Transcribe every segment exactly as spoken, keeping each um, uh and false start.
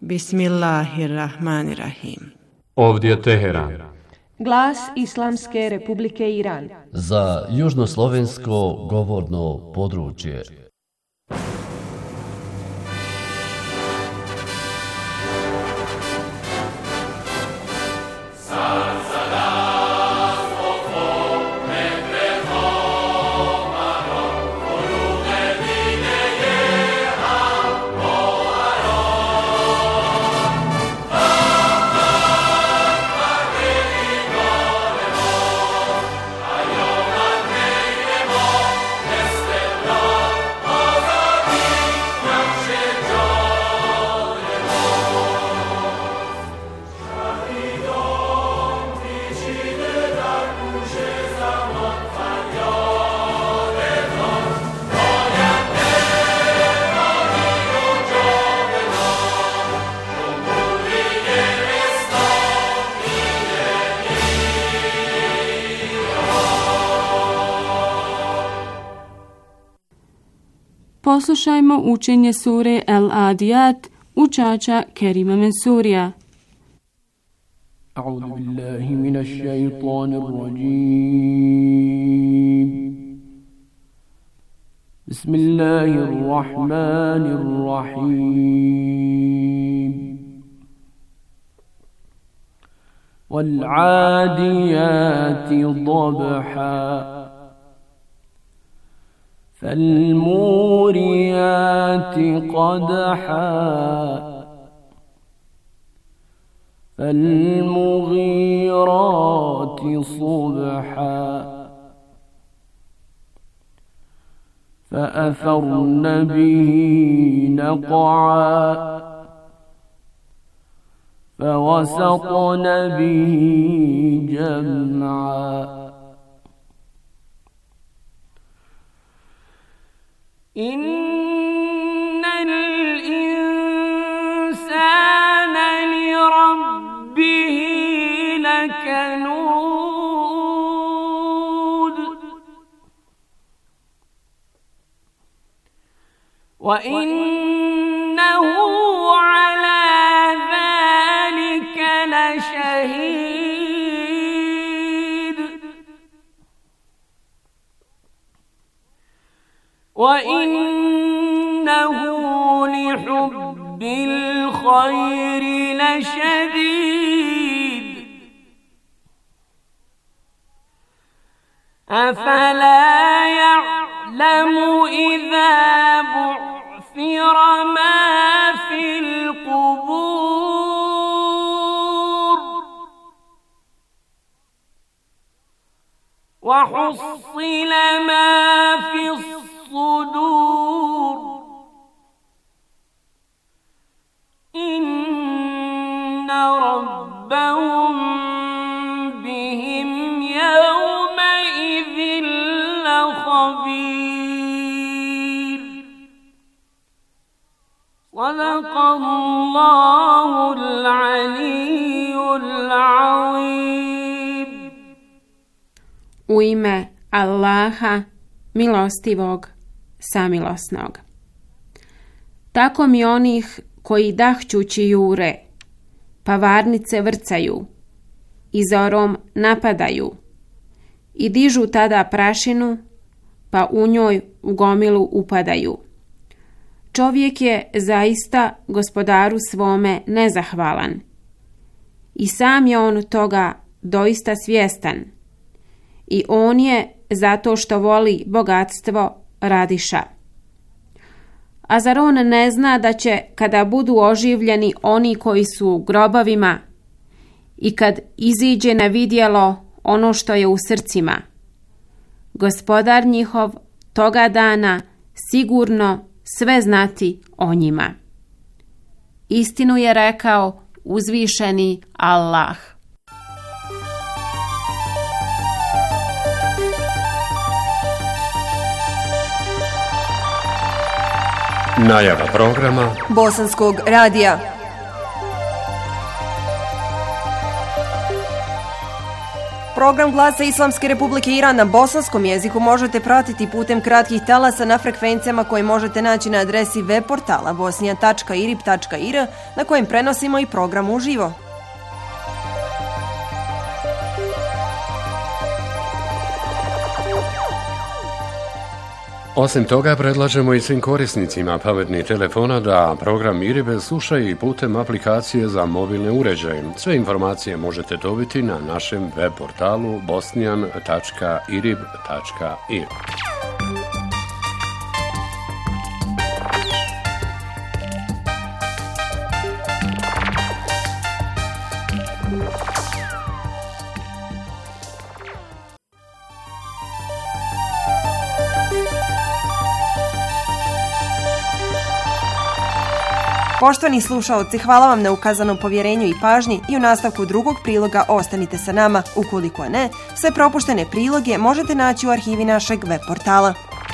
Bismillahirrahmanirrahim. Ovdje je Teheran. Glas Islamske Republike Iran. Za južnoslovensko govorno područje. Poslušajmo učenje sure Al-Adiyat učača Kerima Mensurija. A'udhu billahi minash shaitanir rajim. Bismillahirrahmanirrahim. Wal-'adiyati dabha. فالموريات قدحا فالمغيرات صبحا فأثرن به نقعا فوسطن به جمعا إن الإنسان لربه لكنود وإنه على ذلك لشهيد وإنه لحب الخير لشديد أفلا يعلم إذا بعثر ما في القبور وحصل ما في الصدور إن ربهم بهم يومئذ لخبير صدق الله العلي العظيم. U ime Allaha, milostivog, samilosnog. Tako mi onih koji dahćući jure, pa varnice vrcaju i zorom napadaju i dižu tada prašinu, pa u njoj u gomilu upadaju. Čovjek je zaista gospodaru svome nezahvalan i sam je on toga doista svjestan i on je zato što voli bogatstvo radiša. A zar on ne zna da će kada budu oživljeni oni koji su u grobovima i kad iziđe na vidjelo ono što je u srcima, gospodar njihov toga dana sigurno sve znati o njima. Istinu je rekao uzvišeni Allah. Najava programa Bosanskog radija. Program Glasa Islamske Republike Iran na bosanskom jeziku možete pratiti putem kratkih talasa na frekvencijama koje možete naći na adresi web portala bosnija tačka irib tačka ir na kojem prenosimo i program uživo. Osim toga, predlažemo i svim korisnicima pametnih telefona da program Iribe slušaju i putem aplikacije za mobilne uređaje. Sve informacije možete dobiti na našem web portalu bosnijan tačka irib tačka ir. Poštovani slušaoci, hvala vam na ukazanom povjerenju i pažnji i u nastavku drugog priloga ostanite sa nama. Ukoliko ne, sve propuštene priloge možete naći u arhivi našeg web portala.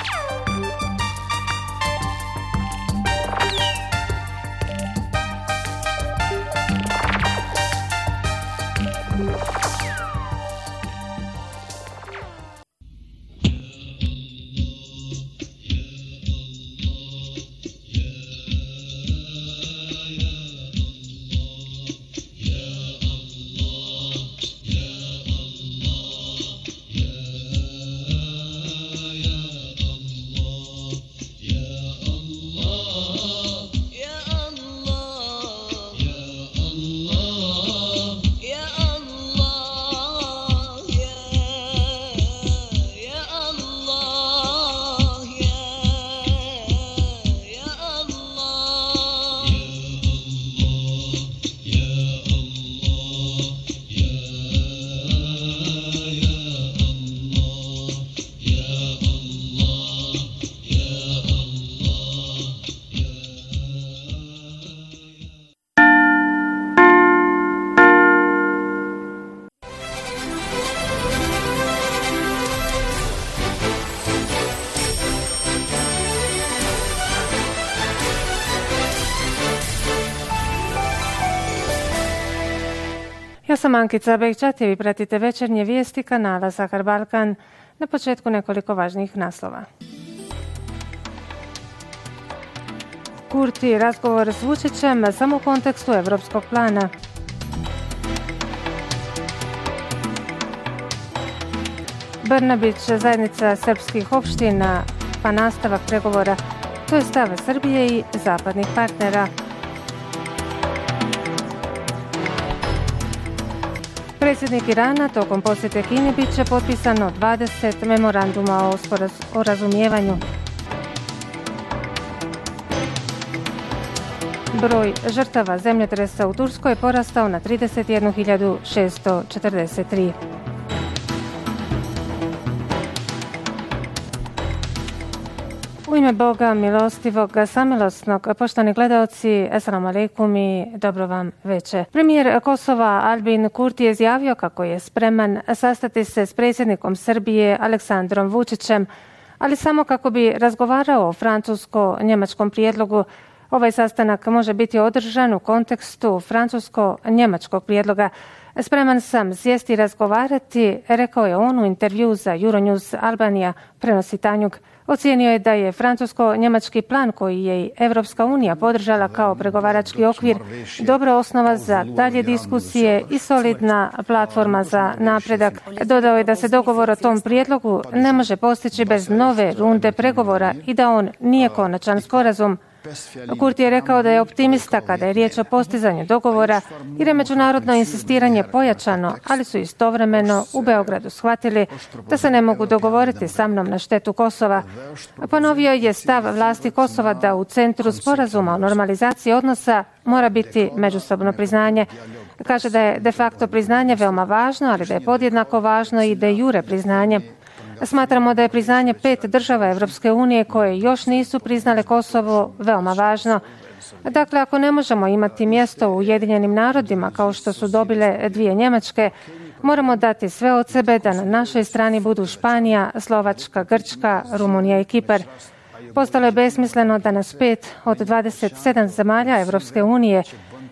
Ja sam Ankica Bekčat i vi pratite večernje vijesti kanala Sahar Balkan. Na početku nekoliko važnih naslova. Kurti razgovor s Vučićem samo u kontekstu evropskog plana. Brnabić, zajednica srpskih opština, pa nastavak pregovora. To je stav Srbije i zapadnih partnera. Predsjednik Irana tokom posjete Kini bit će potpisano dvadeset memoranduma o, o razumijevanju. Broj žrtava zemljotresa u Turskoj je porastao na trideset jednu hiljadu šesto četrdeset tri. U ime Boga milostivog, samilosnog, poštovani gledaoci, assalamu alaikum i dobro vam veče. Premijer Kosova Albin Kurti je izjavio kako je spreman sastati se s predsjednikom Srbije Aleksandrom Vučićem, ali samo kako bi razgovarao o francusko-njemačkom prijedlogu. Ovaj sastanak može biti održan u kontekstu francusko-njemačkog prijedloga. Spreman sam sjesti i razgovarati, rekao je on u intervju za Euronews Albanija, prenosi Tanjug. Ocijenio je da je francusko-njemački plan koji je i Evropska unija podržala kao pregovarački okvir dobra osnova za dalje diskusije i solidna platforma za napredak. Dodao je da se dogovor o tom prijedlogu ne može postići bez nove runde pregovora i da on nije konačan sporazum. Kurti je rekao da je optimista kada je riječ o postizanju dogovora jer je međunarodno insistiranje pojačano, ali su istovremeno u Beogradu shvatili da se ne mogu dogovoriti sa mnom na štetu Kosova. Ponovio je stav vlasti Kosova da u centru sporazuma o normalizaciji odnosa mora biti međusobno priznanje. Kaže da je de facto priznanje veoma važno, ali da je podjednako važno i de jure priznanje. Smatramo da je priznanje pet država Evropske unije koje još nisu priznale Kosovo veoma važno. Dakle, ako ne možemo imati mjesto u Ujedinjenim narodima kao što su dobile dvije Njemačke, moramo dati sve od sebe da na našoj strani budu Španija, Slovačka, Grčka, Rumunija i Kipar. Postalo je besmisleno da nas pet od dvadeset sedam zemalja Evropske unije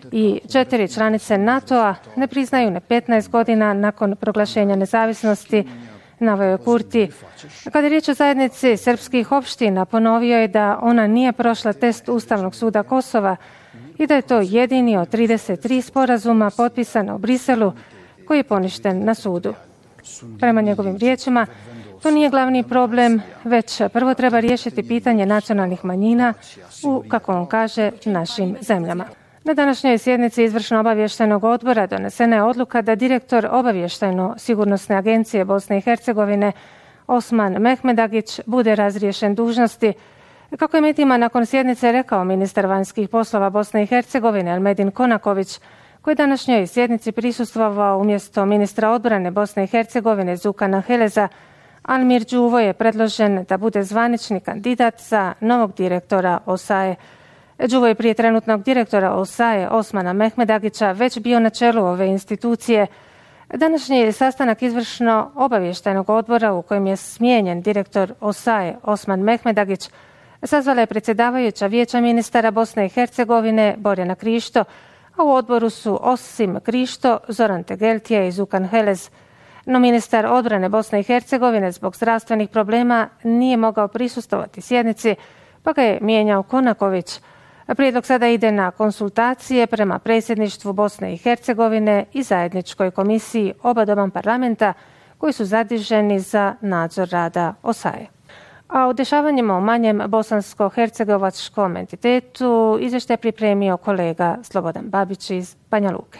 i četiri članice NATO-a ne priznaju ne petnaest godina nakon proglašenja nezavisnosti, naveo je Kurti. Kada je riječ o zajednici srpskih opština, ponovio je da ona nije prošla test Ustavnog suda Kosova i da je to jedini od trideset tri sporazuma potpisano u Briselu koji je poništen na sudu. Prema njegovim riječima, to nije glavni problem, već prvo treba riješiti pitanje nacionalnih manjina u, kako on kaže, našim zemljama. Na današnjoj sjednici izvršno obavještajnog odbora donesena je odluka da direktor obavještajno-sigurnosne agencije Bosne i Hercegovine Osman Mehmedagić bude razriješen dužnosti. Kako je medijima nakon sjednice rekao ministar vanjskih poslova Bosne i Hercegovine Elmedin Konaković, koji je današnjoj sjednici prisustvovao umjesto ministra odbrane Bosne i Hercegovine Zukana Heleza, Almir Đuvo je predložen da bude zvanični kandidat za novog direktora O S A E. Đuvo je prije trenutnog direktora O S A E Osmana Mehmedagića već bio na čelu ove institucije. Današnji sastanak izvršno obavještajnog odbora u kojem je smijenjen direktor O S A E Osman Mehmedagić sazvala je predsjedavajuća Vijeća ministara Bosne i Hercegovine Borjana Krišto, a u odboru su osim Krišto, Zoran Tegeltije i Zukan Helez. No ministar odbrane Bosne i Hercegovine zbog zdravstvenih problema nije mogao prisustvovati sjednici, pa ga je mijenjao Konaković. Prijedlog sada ide na konsultacije prema predsjedništvu Bosne i Hercegovine i zajedničkoj komisiji oba doma parlamenta koji su zaduženi za nadzor rada O S A E. A o dešavanjima u manjem bosansko-hercegovačkom entitetu izvještaj je pripremio kolega Slobodan Babić iz Banja Luke.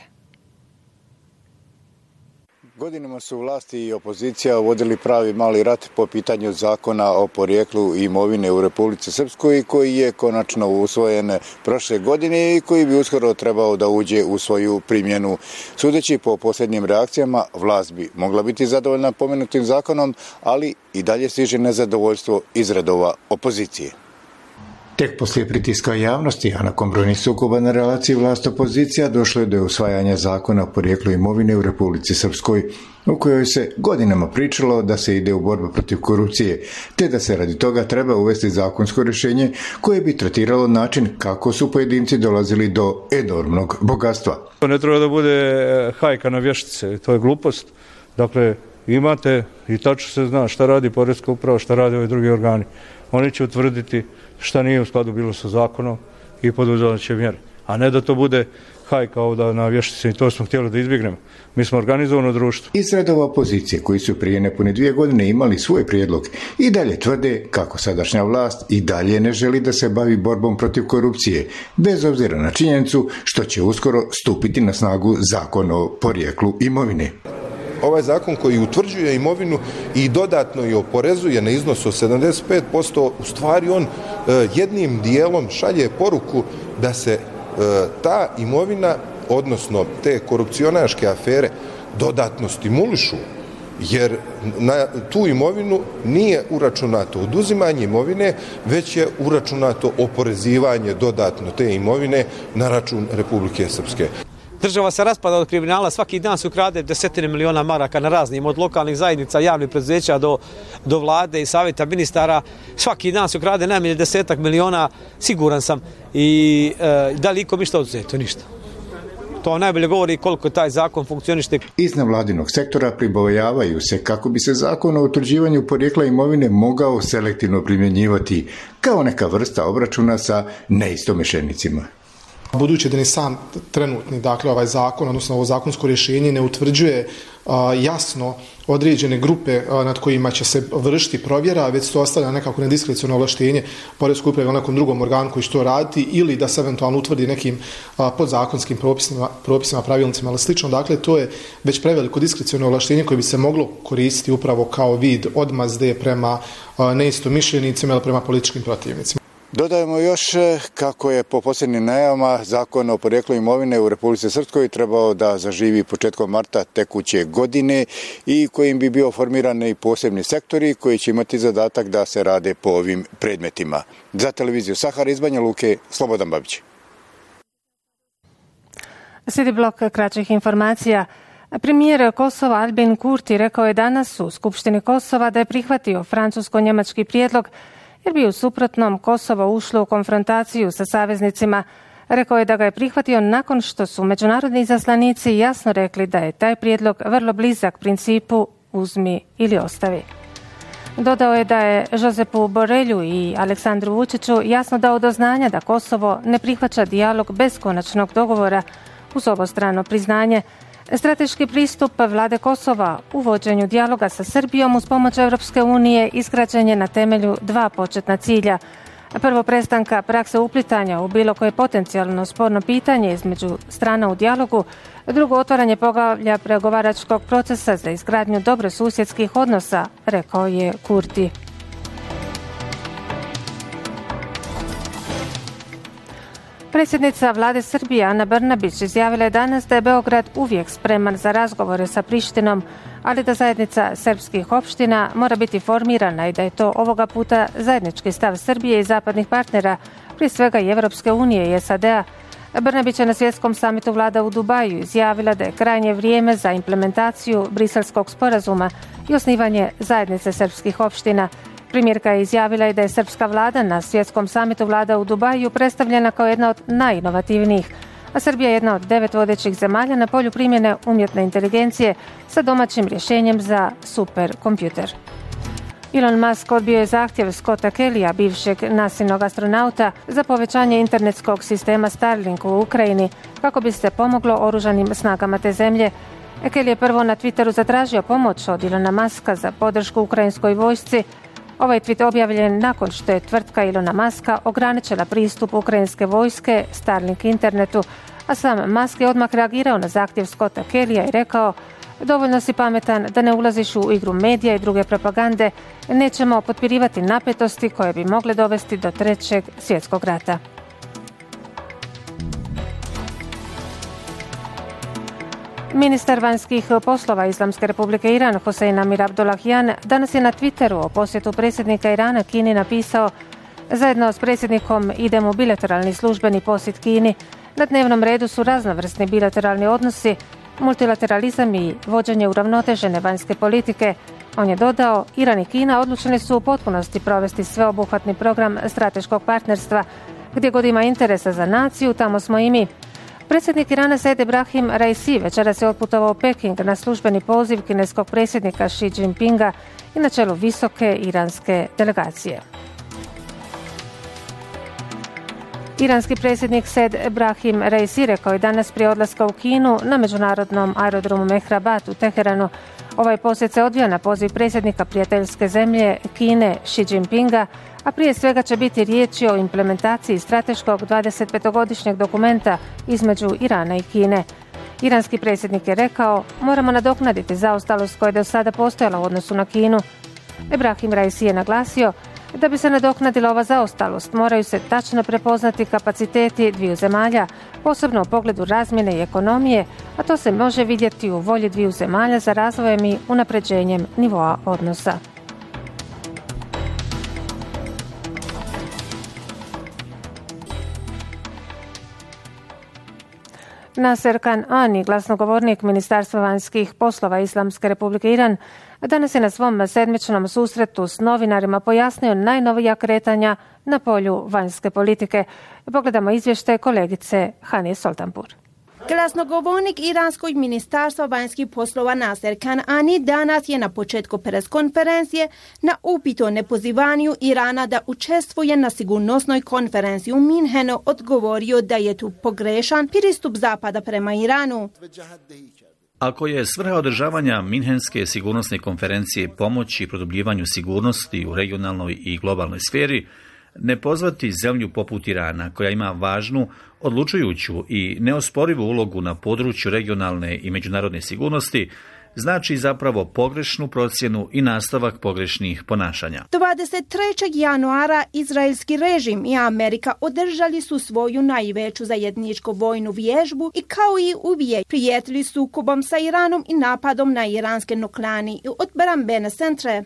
Godinama su vlasti i opozicija vodili pravi mali rat po pitanju zakona o porijeklu imovine u Republici Srpskoj koji je konačno usvojen prošle godine i koji bi uskoro trebao da uđe u svoju primjenu. Sudeći po posljednjim reakcijama, vlast bi mogla biti zadovoljna pomenutim zakonom, ali i dalje stiže nezadovoljstvo iz redova opozicije. Tek poslije pritiska javnosti, a nakon brojnih sukoba na relaciji vlast-opozicija, došlo je do usvajanja zakona o porijeklu imovine u Republici Srpskoj, u kojoj se godinama pričalo da se ide u borbu protiv korupcije, te da se radi toga treba uvesti zakonsko rješenje koje bi tretiralo način kako su pojedinci dolazili do enormnog bogatstva. To ne treba da bude hajka na vještice, to je glupost. Dakle, imate i tačno se zna šta radi Poreska uprava, šta rade ovi drugi organi. Oni će utvrditi šta nije u skladu bilo sa zakonom i poduzet će mjere. A ne da to bude hajka ovdje na vještice i to smo htjeli da izbjegnemo. Mi smo organizovano društvo. Iz redova opozicije koji su prije nepune dvije godine imali svoj prijedlog i dalje tvrde kako sadašnja vlast i dalje ne želi da se bavi borbom protiv korupcije, bez obzira na činjenicu što će uskoro stupiti na snagu zakon o porijeklu imovine. Ovaj zakon koji utvrđuje imovinu i dodatno i oporezuje na iznos od sedamdeset pet posto, u stvari on e, jednim dijelom šalje poruku da se e, ta imovina, odnosno te korupcionaške afere, dodatno stimulišu, jer na tu imovinu nije uračunato oduzimanje imovine, već je uračunato oporezivanje dodatno te imovine na račun Republike Srpske. Država se raspada od kriminala, svaki dan se ukrade desetine miliona maraka na raznim, od lokalnih zajednica, javnih preduzeća do, do vlade i savjeta ministara. Svaki dan se ukrade najmanje desetak miliona, siguran sam. I e, da li ikom išta odzeto? Ništa. To najbolje govori koliko taj zakon funkcionište. Iz nevladinog sektora pribojavaju se kako bi se zakon o utvrđivanju porijekla imovine mogao selektivno primjenjivati kao neka vrsta obračuna sa neistomišljenicima. Budući da ni sam trenutni, dakle, ovaj zakon, odnosno ovo zakonsko rješenje ne utvrđuje a, jasno određene grupe a, nad kojima će se vršiti provjera, već to ostavlja nekako nediskreciono ovlaštenje Poreskoj upravi ili nekom drugom organu koji će to raditi ili da se eventualno utvrdi nekim a, podzakonskim propisima, propisima, pravilnicima ili slično. Dakle, to je već preveliko diskreciono ovlaštenje koje bi se moglo koristiti upravo kao vid odmazde prema a, neistomišljenicima ili prema političkim protivnicima. Dodajemo još kako je po posljednjim najavama zakon o porijeklu imovine u Republici Srpskoj trebao da zaživi početkom marta tekuće godine i kojim bi bio formirani posebni sektori koji će imati zadatak da se rade po ovim predmetima. Za televiziju Sahara iz Banja Luke, Slobodan Babić. Slijedi blok kraćih informacija. Premijer Kosova Albin Kurti rekao je danas u Skupštini Kosova da je prihvatio francusko-njemački prijedlog jer bi u suprotnom Kosovo ušlo u konfrontaciju sa saveznicima. Rekao je da ga je prihvatio nakon što su međunarodni izaslanici jasno rekli da je taj prijedlog vrlo blizak principu uzmi ili ostavi. Dodao je da je Jozepu Borelju i Aleksandru Vučiću jasno dao do znanja da Kosovo ne prihvaća dijalog bez konačnog dogovora uz obostrano priznanje. Strateški pristup vlade Kosova u vođenju dijaloga sa Srbijom uz pomoć Europske unije izgrađen je na temelju dva početna cilja. Prvo, prestanka prakse uplitanja u bilo koje potencijalno sporno pitanje između strana u dijalogu. Drugo, otvaranje poglavlja pregovaračkog procesa za izgradnju dobrosusjedskih odnosa, rekao je Kurti. Predsjednica vlade Srbije Ana Brnabić izjavila je danas da je Beograd uvijek spreman za razgovore sa Prištinom, ali da zajednica srpskih opština mora biti formirana i da je to ovoga puta zajednički stav Srbije i zapadnih partnera, prije svega i Evropske unije i S A D-a. Brnabić je na svjetskom samitu vlada u Dubaju izjavila da je krajnje vrijeme za implementaciju Briselskog sporazuma i osnivanje zajednice srpskih opština. Premijerka je izjavila i da je srpska vlada na svjetskom samitu vlada u Dubaju predstavljena kao jedna od najinovativnijih, a Srbija je jedna od devet vodećih zemalja na polju primjene umjetne inteligencije sa domaćim rješenjem za superkompjuter. Elon Musk odbio je zahtjev Scotta Kellya, bivšeg nasilnog astronauta, za povećanje internetskog sistema Starlink u Ukrajini kako bi se pomoglo oružanim snagama te zemlje. Kelly je prvo na Twitteru zatražio pomoć od Elona Muska za podršku ukrajinskoj vojsci. Ovaj tweet objavljen nakon što je tvrtka Elona Muska ograničila pristup ukrajinske vojske Starlink internetu, a sam Musk je odmah reagirao na zahtjev Scotta Kellya i rekao: dovoljno si pametan da ne ulaziš u igru medija i druge propagande, nećemo potpirivati napetosti koje bi mogle dovesti do trećeg svjetskog rata. Ministar vanjskih poslova Islamske republike Iran Hossein Amir Abdollahian danas je na Twitteru o posjetu predsjednika Irana Kini napisao: zajedno s predsjednikom idemo u bilateralni službeni posjet Kini. Na dnevnom redu su raznovrsni bilateralni odnosi, multilateralizam i vođenje uravnotežene vanjske politike. On je dodao: Iran i Kina odlučeni su u potpunosti provesti sveobuhvatni program strateškog partnerstva. Gdje god ima interesa za naciju, tamo smo i mi. Predsjednik Irana Said Ebrahim Raisi večeras je otputovao u Peking na službeni poziv kineskog predsjednika Xi Jinpinga i na čelu visoke iranske delegacije. Iranski predsjednik Said Ebrahim Raisi rekao je danas prije odlaska u Kinu na međunarodnom aerodromu Mehrabad u Teheranu: ovaj posjet se odvija na poziv predsjednika prijateljske zemlje Kine Xi Jinpinga, a prije svega će biti riječi o implementaciji strateškog dvadesetpetogodišnjeg dokumenta između Irana i Kine. Iranski predsjednik je rekao: moramo nadoknaditi zaostalost koja je do sada postojala u odnosu na Kinu. Ebrahim Raisi je naglasio da bi se nadoknadila ova zaostalost, moraju se tačno prepoznati kapaciteti dviju zemalja, posebno u pogledu razmjene i ekonomije, a to se može vidjeti u volji dviju zemalja za razvojem i unapređenjem nivoa odnosa. Naser Kanani, glasnogovornik Ministarstva vanjskih poslova Islamske republike Iran, danas je na svom sedmičnom susretu s novinarima pojasnio najnovija kretanja na polju vanjske politike. Pogledamo izvještaj kolegice Hanije Soltanpur. Glasnogovornik Iranskog ministarstva vanjskih poslova Naser Kanani danas je na početku pres konferencije na upit o nepozivanju Irana da učestvuje na sigurnosnoj konferenciji u Minhenu odgovorio da je tu pogrešan pristup Zapada prema Iranu. Ako je svrha održavanja Minhenske sigurnosne konferencije pomoći produbljivanju sigurnosti u regionalnoj i globalnoj sferi, ne pozvati zemlju poput Irana, koja ima važnu, odlučujuću i neosporivu ulogu na području regionalne i međunarodne sigurnosti, znači zapravo pogrešnu procjenu i nastavak pogrešnih ponašanja. dvadeset trećeg januara izraelski režim i Amerika održali su svoju najveću zajedničku vojnu vježbu i kao i uvijek prijetili sukobom sa Iranom i napadom na iranske nuklearne i odbrambene centre.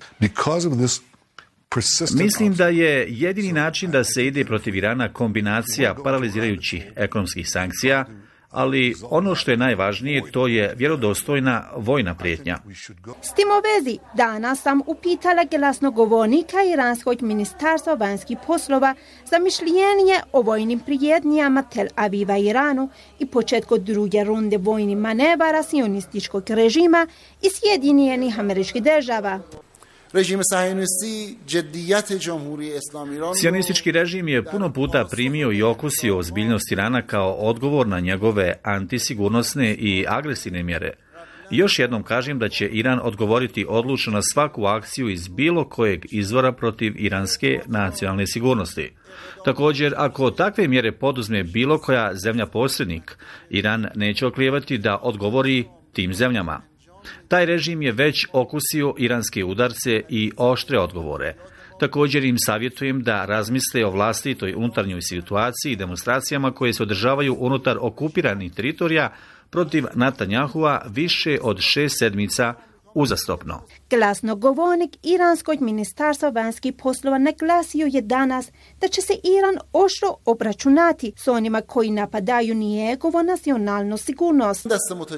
Mislim da je jedini način da se ide protiv Irana kombinacija paralizirajućih ekonomskih sankcija, ali ono što je najvažnije to je vjerodostojna vojna prijetnja. S tim u vezi, danas sam upitala glasnogovornika Iranskog ministarstva vanjskih poslova za mišljenje o vojnim prijetnjama Tel Aviva Iranu i početku druge runde vojnih manevara sionističkog režima i Sjedinjenih Američkih Država. Sionistički režim je puno puta primio i okusio ozbiljnost Irana kao odgovor na njegove antisigurnosne i agresivne mjere. Još jednom kažem da će Iran odgovoriti odlučno na svaku akciju iz bilo kojeg izvora protiv iranske nacionalne sigurnosti. Također, ako takve mjere poduzme bilo koja zemlja posrednik, Iran neće oklijevati da odgovori tim zemljama. Taj režim je već okusio iranske udarce i oštre odgovore. Također im savjetujem da razmisle o vlastitoj unutarnjoj situaciji i demonstracijama koje se održavaju unutar okupiranih teritorija protiv Netanjahua više od šest sedmica uzastopno. Glasnogovornik Iranskog ministarstva vanjskih poslova naglasio je danas da će se Iran oštro obračunati s onima koji napadaju njegovu nacionalnu sigurnost.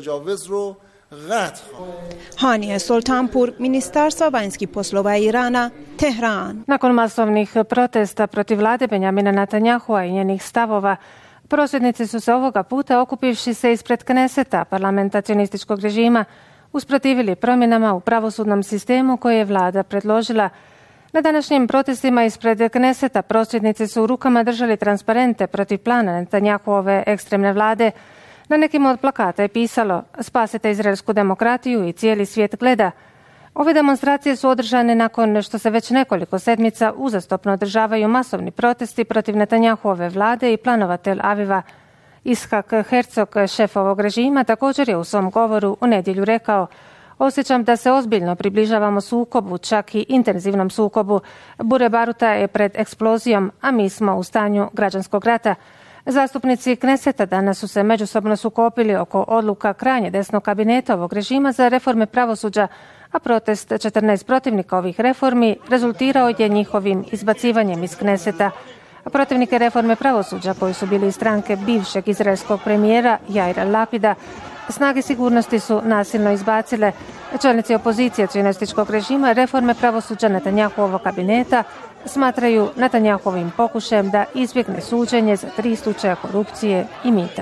Hanije Soltanpur, Ministarstva vanjskih poslova Irana, Tehran. Nakon masovnih protesta protiv vlade Benjamina Netanjahua i njenih stavova, prosvjednici su se ovoga puta, okupivši se ispred Kneseta, parlamenta cionističkog režima, usprotivili promjenama u pravosudnom sistemu koje je vlada predložila. Na današnjim protestima ispred Kneseta prosvjednici su u rukama držali transparente protiv plana Netanjahuove ekstremne vlade. Na nekim od plakata je pisalo "Spasite izraelsku demokratiju i cijeli svijet gleda". Ove demonstracije su održane nakon što se već nekoliko sedmica uzastopno održavaju masovni protesti protiv Netanjahuove vlade i planova Tel Aviva. Ishak Herzog, šef ovog režima, također je u svom govoru u nedjelju rekao: "Osjećam da se ozbiljno približavamo sukobu, čak i intenzivnom sukobu. Bure baruta je pred eksplozijom, a mi smo u stanju građanskog rata." Zastupnici Kneseta danas su se međusobno sukobili oko odluka krajnje desnog kabineta ovog režima za reforme pravosuđa, a protest četrnaest protivnika ovih reformi rezultirao je njihovim izbacivanjem iz Kneseta. Protivnike reforme pravosuđa, koji su bili iz stranke bivšeg izraelskog premijera Jaira Lapida, snage sigurnosti su nasilno izbacile. Čelnici opozicije cionističkog režima reforme pravosuđa Netanjahuovog kabineta smatraju Netanjahuovim pokušajem da izbjegne suđenje za tri slučaja korupcije i mita.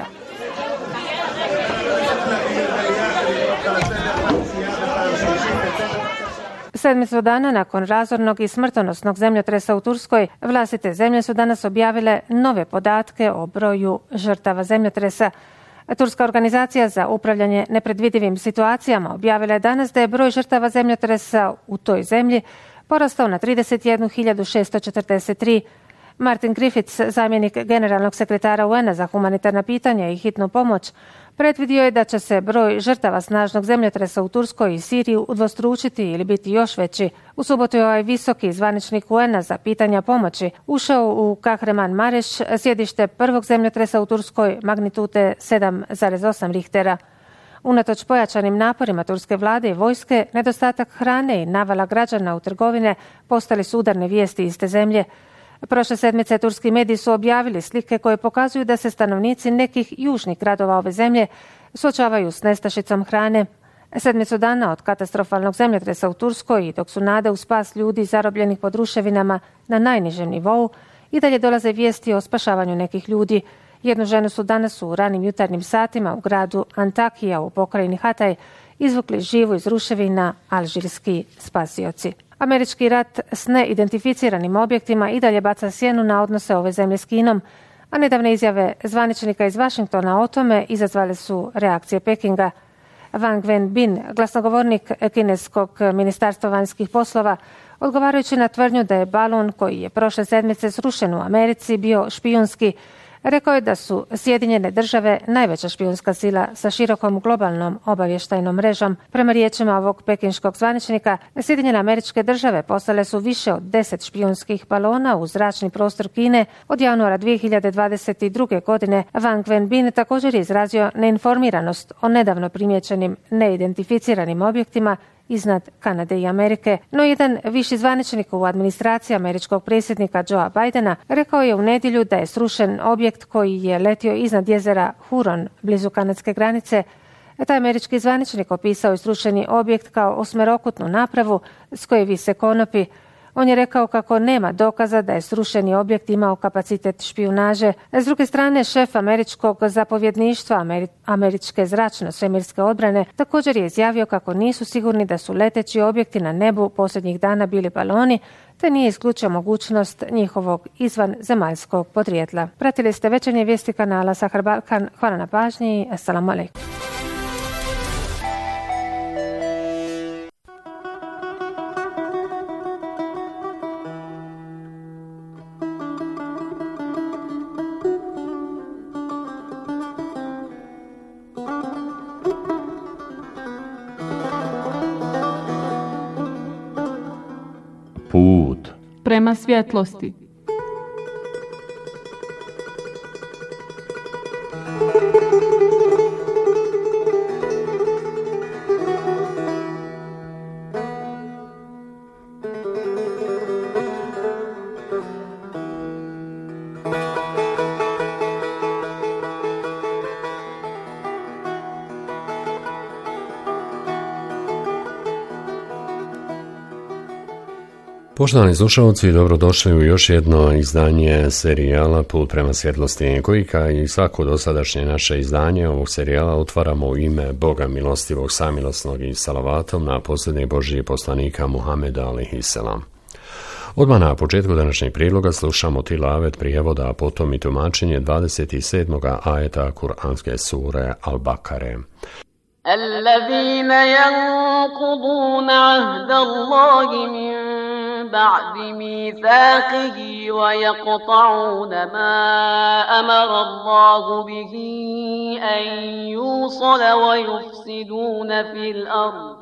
Sedmicu dana nakon razornog i smrtonosnog zemljotresa u Turskoj, vlasti te zemlje su danas objavile nove podatke o broju žrtava zemljotresa. Turska organizacija za upravljanje nepredvidivim situacijama objavila je danas da je broj žrtava zemljotresa u toj zemlji porastao na trideset jednu hiljadu šesto četrdeset tri. Martin Griffiths, zamjenik generalnog sekretara U N-a za humanitarna pitanja i hitnu pomoć, predvidio je da će se broj žrtava snažnog zemljotresa u Turskoj i Siriji udvostručiti ili biti još veći. U subotu je ovaj visoki zvaničnik U N-a za pitanja pomoći ušao u Kahraman Mareš, sjedište prvog zemljotresa u Turskoj magnitude sedam zarez osam Richtera. Unatoč pojačanim naporima turske vlade i vojske, nedostatak hrane i navala građana u trgovine postali su udarne vijesti iz te zemlje. Prošle sedmice turski mediji su objavili slike koje pokazuju da se stanovnici nekih južnih gradova ove zemlje suočavaju s nestašicom hrane. Sedmicu dana od katastrofalnog zemljotresa u Turskoj i dok su nade u spas ljudi zarobljenih pod ruševinama na najnižem nivou, i dalje dolaze vijesti o spašavanju nekih ljudi. Jednu ženu su danas u ranim jutarnjim satima u gradu Antakija u pokrajini Hatay izvukli živu iz ruševina alžirski spasioci. Američki rat s neidentificiranim objektima i dalje baca sjenu na odnose ove zemlje s Kinom, a nedavne izjave zvaničnika iz Vašingtona o tome izazvale su reakcije Pekinga. Wang Wenbin, glasnogovornik kineskog ministarstva vanjskih poslova, odgovarajući na tvrdnju da je balon koji je prošle sedmice srušen u Americi bio špijunski, rekao je da su Sjedinjene države najveća špijunska sila sa širokom globalnom obavještajnom mrežom. Prema riječima ovog pekinškog zvaničnika, Sjedinjene Američke Države poslale su više od deset špijunskih balona u zračni prostor Kine od januara dvije hiljade dvadeset druge. godine. Wang Wenbin također je izrazio neinformiranost o nedavno primijećenim neidentificiranim objektima iznad Kanade i Amerike, no jedan viši zvaničnik u administraciji američkog predsjednika Joea Bidena rekao je u nedjelju da je srušen objekt koji je letio iznad jezera Huron, blizu kanadske granice. Taj američki zvaničnik opisao je srušeni objekt kao osmerokutnu napravu s koje vise konopi. On je rekao kako nema dokaza da je srušeni objekt imao kapacitet špijunaže. S druge strane, šef američkog zapovjedništva Ameri- američke zračno-svemirske odbrane također je izjavio kako nisu sigurni da su leteći objekti na nebu posljednjih dana bili baloni, te nije isključio mogućnost njihovog izvanzemaljskog podrijetla. Pratili ste večernje vijesti kanala Sahar Balkan. Hvala na pažnji i assalamu alaikum. Put prema svjetlosti. Poštovani slušalci, dobrodošli u još jedno izdanje serijala Put prema svjetlosti, koji kao i svako dosadašnje naše izdanje ovog serijala otvaramo u ime Boga milostivog, samilosnog i salavatom na posljednjeg Božijeg poslanika Muhameda alejhi selam. Odmah na početku današnjeg priloga slušamo tilavet prijevoda, a potom i tumačenje dvadeset sedmog ajeta Kur'anske sure Al-Bakare. الذين ينقضون عهد الله من بعد ميثاقه ويقطعون ما أمر الله به أن يوصل ويفسدون في الأرض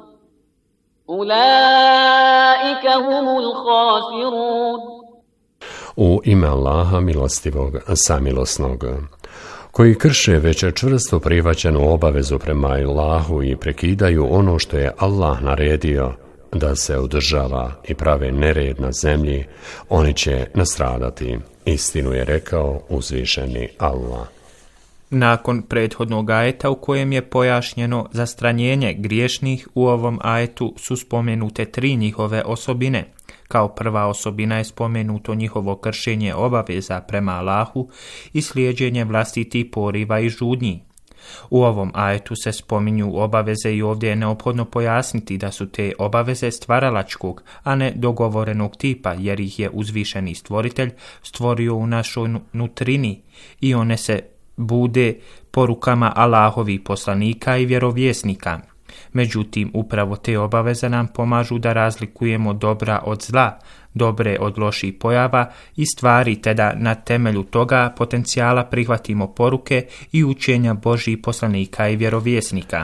أولئك هم الخاسرون. U ime Allaha milostivog, samilosnog, koji krše već čvrsto prihvaćenu obavezu prema Allahu i prekidaju ono što je Allah naredio da se održava i prave nered na zemlji, oni će nastradati. Istinu je rekao uzvišeni Allah. Nakon prethodnog ajeta u kojem je pojašnjeno zastranjenje griješnih, u ovom ajetu su spomenute tri njihove osobine. Kao prva osobina je spomenuto njihovo kršenje obaveza prema Allahu i slijeđenje vlastitih poriva i žudnji. U ovom ajetu se spominju obaveze i ovdje je neophodno pojasniti da su te obaveze stvaralačkog, a ne dogovorenog tipa, jer ih je uzvišeni stvoritelj stvorio u našoj nutrini i one se bude porukama Allahovih poslanika i vjerovjesnika. Međutim, upravo te obaveze nam pomažu da razlikujemo dobra od zla, dobre od loših pojava i stvari, te da na temelju toga potencijala prihvatimo poruke i učenja Božjih poslanika i vjerovjesnika.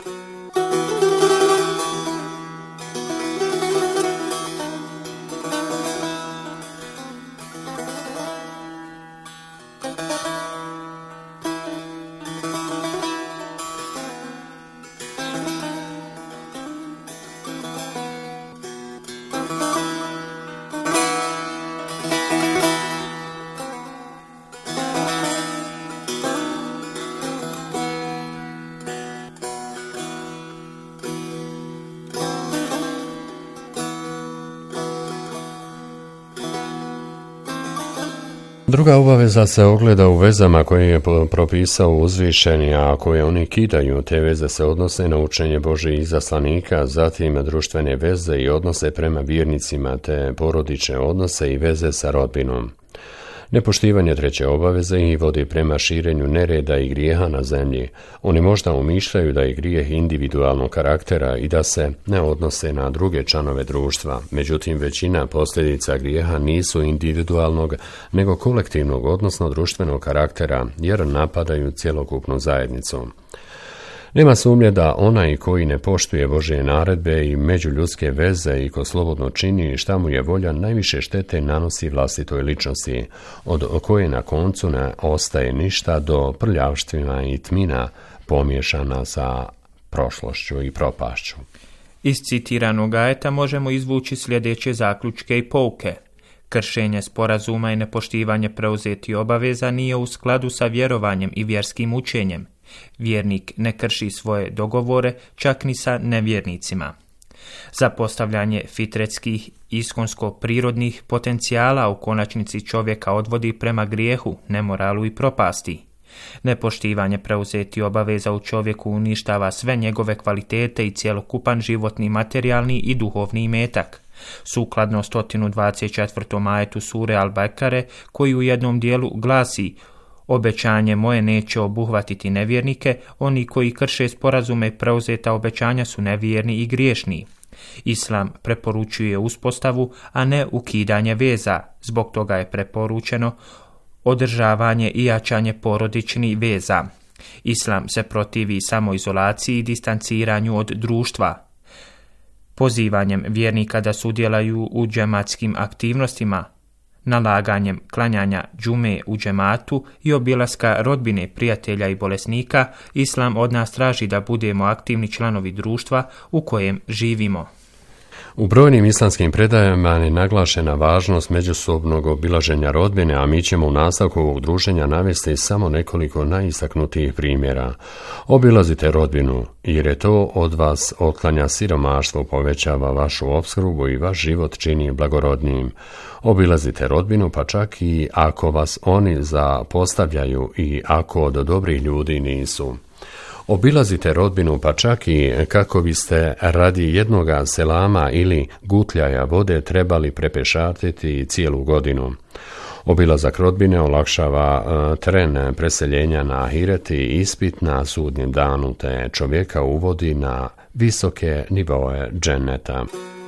Druga obaveza se ogleda u vezama koje je propisao uzvišeni, a koje oni kidaju. Te veze se odnose na učenje Božjih izaslanika, zatim društvene veze i odnose prema vjernicima, te porodične odnose i veze sa rodbinom. Nepoštivanje treće obaveze ih vodi prema širenju nereda i grijeha na zemlji. Oni možda umišljaju da je grijeh individualnog karaktera i da se ne odnose na druge članove društva. Međutim, većina posljedica grijeha nisu individualnog, nego kolektivnog, odnosno društvenog karaktera, jer napadaju cjelokupnu zajednicu. Nema sumnje da onaj koji ne poštuje Božje naredbe i međuljudske veze i ko slobodno čini šta mu je volja, najviše štete nanosi vlastitoj ličnosti, od koje na koncu ne ostaje ništa do prljavština i tmina pomiješana sa prošlošću i propašću. Iz citiranog ajeta možemo izvući sljedeće zaključke i pouke. Kršenje sporazuma i nepoštivanje preuzetih obaveza nije u skladu sa vjerovanjem i vjerskim učenjem. Vjernik ne krši svoje dogovore, čak ni sa nevjernicima. Zapostavljanje fitretskih, iskonsko-prirodnih potencijala u konačnici čovjeka odvodi prema grijehu, nemoralu i propasti. Nepoštivanje preuzetih obaveza u čovjeku uništava sve njegove kvalitete i cjelokupan životni, materijalni i duhovni imetak. Sukladno sto dvadeset četvrtom ajetu sure Al-Bekare, koji u jednom dijelu glasi: obećanje moje neće obuhvatiti nevjernike, oni koji krše sporazume i preuzeta obećanja su nevjerni i griješni. Islam preporučuje uspostavu, a ne ukidanje veza. Zbog toga je preporučeno održavanje i jačanje porodičnih veza. Islam se protivi samoizolaciji i distanciranju od društva. Pozivanjem vjernika da sudjeluju u džematskim aktivnostima, nalaganjem klanjanja džume u džematu i obilaska rodbine, prijatelja i bolesnika, Islam od nas traži da budemo aktivni članovi društva u kojem živimo. U brojnim islamskim predajama je naglašena važnost međusobnog obilaženja rodbine, a mi ćemo u nastavku ovog druženja navesti samo nekoliko najistaknutijih primjera. Obilazite rodbinu, jer je to od vas otklanja siromaštvo, povećava vašu opskrbu i vaš život čini blagorodnijim. Obilazite rodbinu, pa čak i ako vas oni zapostavljaju i ako od dobrih ljudi nisu. Obilazite rodbinu, pa čak i kako biste radi jednoga selama ili gutljaja vode trebali prepešatiti cijelu godinu. Obilazak rodbine olakšava uh, tren preseljenja na ahiret i ispit na sudnjem danu, te čovjeka uvodi na visoke nivoe dženeta.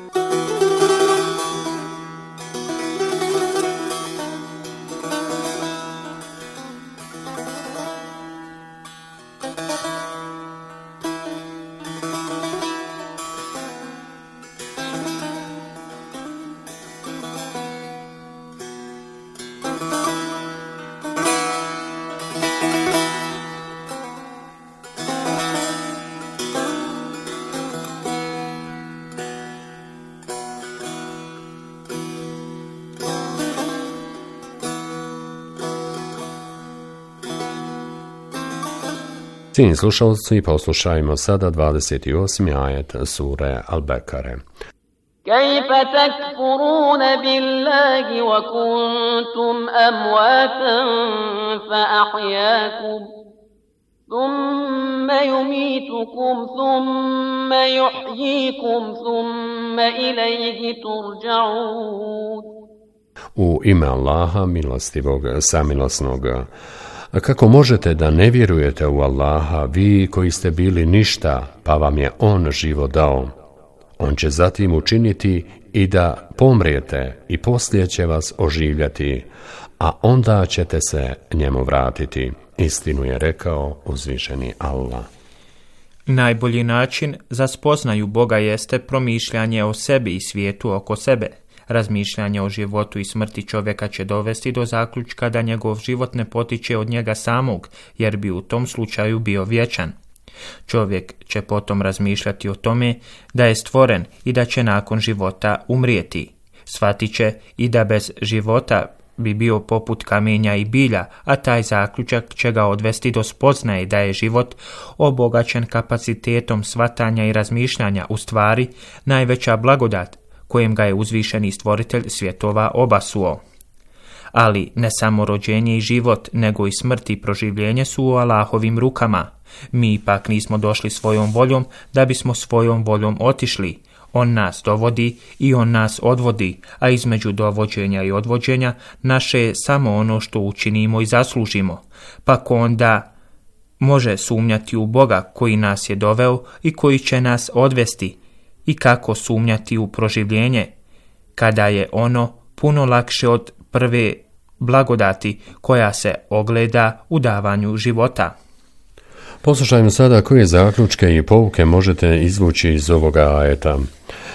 Cijenjeni slušalci, poslušajmo sada dvadeset osmi ajet sure Al-Bekare. كيف تكفرون بالله وكنتم أمواتا فأحياكم ثم يميتكم ثم يحييكم ثم إليه ترجعون. U ime Allaha, milostivog, samilosnog. Kako možete da ne vjerujete u Allaha, vi koji ste bili ništa, pa vam je On život dao? On će zatim učiniti i da pomrijete i poslije će vas oživljati, a onda ćete se njemu vratiti. Istinu je rekao uzvišeni Allah. Najbolji način za spoznaju Boga jeste promišljanje o sebi i svijetu oko sebe. Razmišljanje o životu i smrti čovjeka će dovesti do zaključka da njegov život ne potiče od njega samog, jer bi u tom slučaju bio vječan. Čovjek će potom razmišljati o tome da je stvoren i da će nakon života umrijeti. Shvatit će i da bez života bi bio poput kamenja i bilja, a taj zaključak će ga odvesti do spoznaje da je život obogaćen kapacitetom shvatanja i razmišljanja u stvari najveća blagodat kojem ga je uzvišeni stvoritelj svjetova obasuo. Ali ne samo rođenje i život, nego i smrt i proživljenje su u Allahovim rukama. Mi ipak nismo došli svojom voljom da bismo svojom voljom otišli. On nas dovodi i on nas odvodi, a između dovođenja i odvođenja naše je samo ono što učinimo i zaslužimo. Pa ko onda može sumnjati u Boga koji nas je doveo i koji će nas odvesti? I kako sumnjati u proživljenje, kada je ono puno lakše od prve blagodati koja se ogleda u davanju života. Poslušajmo sada koje zaključke i pouke možete izvući iz ovoga ajeta.